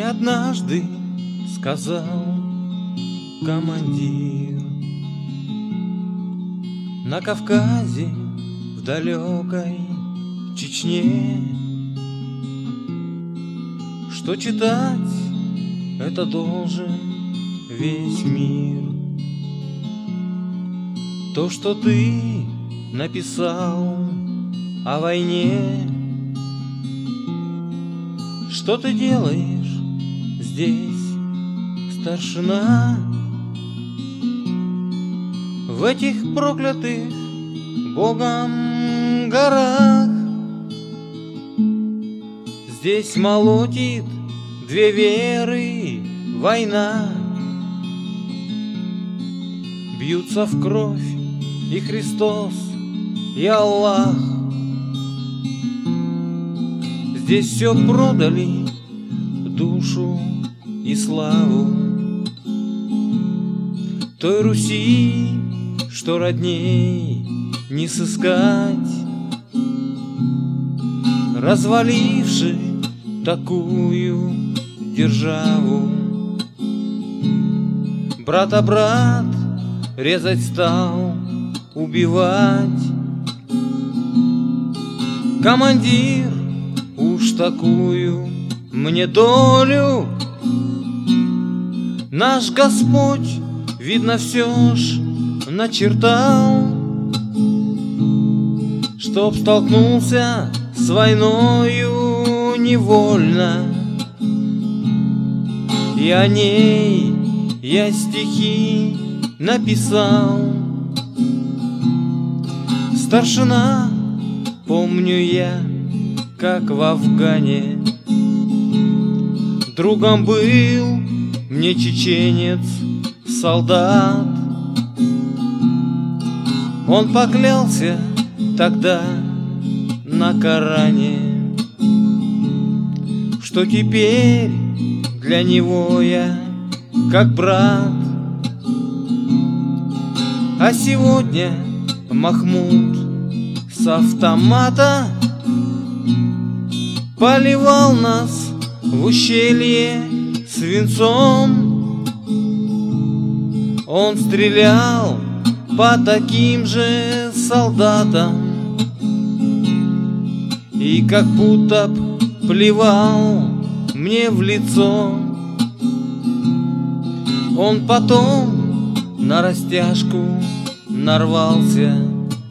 однажды сказал командир на Кавказе, в далекой Чечне, что читать это должен весь мир. То, что ты написал о войне, что ты делаешь здесь, старшина, в этих проклятых Богом горах? Здесь молотит две веры война, бьются в кровь и Христос, и Аллах. Здесь все продали, душу и славу той Руси, что родней не сыскать, разваливши такую державу. Брата брат резать стал, убивать. Командир, уж такую мне долю наш Господь, видно, все ж начертал, чтоб столкнулся с войною невольно. И о ней я стихи написал. Старшина, помню я, как в Афгане другом был мне чеченец, солдат. Он поклялся тогда на Коране, что теперь для него я как брат. А сегодня Махмуд с автомата поливал нас в ущелье свинцом. Он стрелял по таким же солдатам и как будто б плевал мне в лицо. Он потом на растяжку нарвался,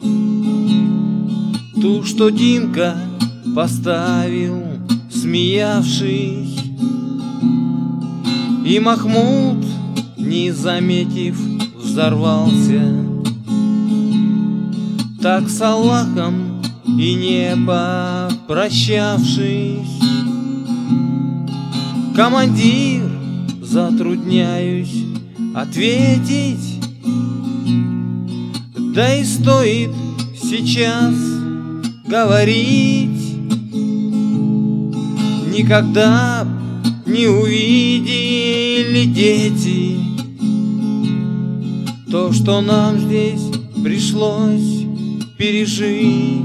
ту, что Динка поставил, смеявшись. И Махмуд, не заметив, взорвался. Так с Аллахом и не попрощавшись. Командир, затрудняюсь ответить, да и стоит сейчас говорить. Никогда не увидели дети то, что нам здесь пришлось пережить.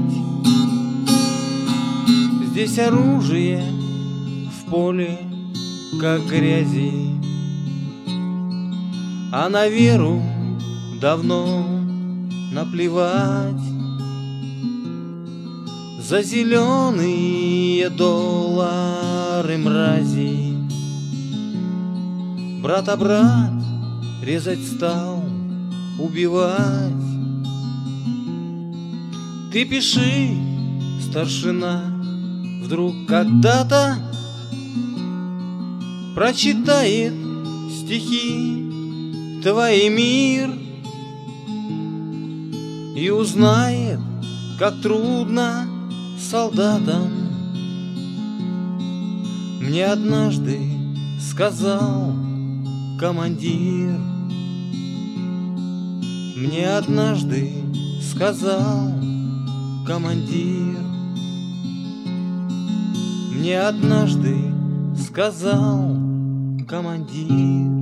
Здесь оружие в поле как грязи, а на веру давно наплевать. За зеленые доллары мрази брата брат резать стал, убивать. Ты пиши, старшина, вдруг когда-то прочитает стихи твой мир и узнает, как трудно солдатам. Мне однажды сказал командир, мне однажды сказал командир, мне однажды сказал командир.